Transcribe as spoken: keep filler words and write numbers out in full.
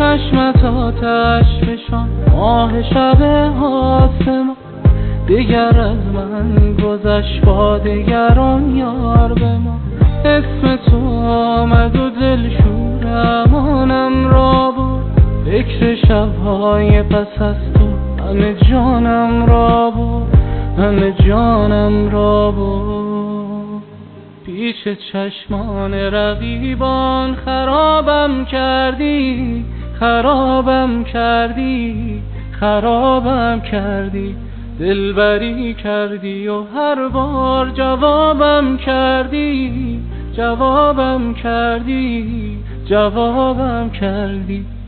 چشمت آتش فشان، ماه شب آسمان دیگر از من گذشت، با دگران یار به ما. اسم تو آمد و دل شور امانم را بود، فکر شبهای پس از تو همه جانم را بود، همه جانم را بود. پیش چشمان رقیبان خرابم کردی، خرابم کردی، خرابم کردی. دلبری کردی و هر بار جوابم کردی، جوابم کردی، جوابم کردی.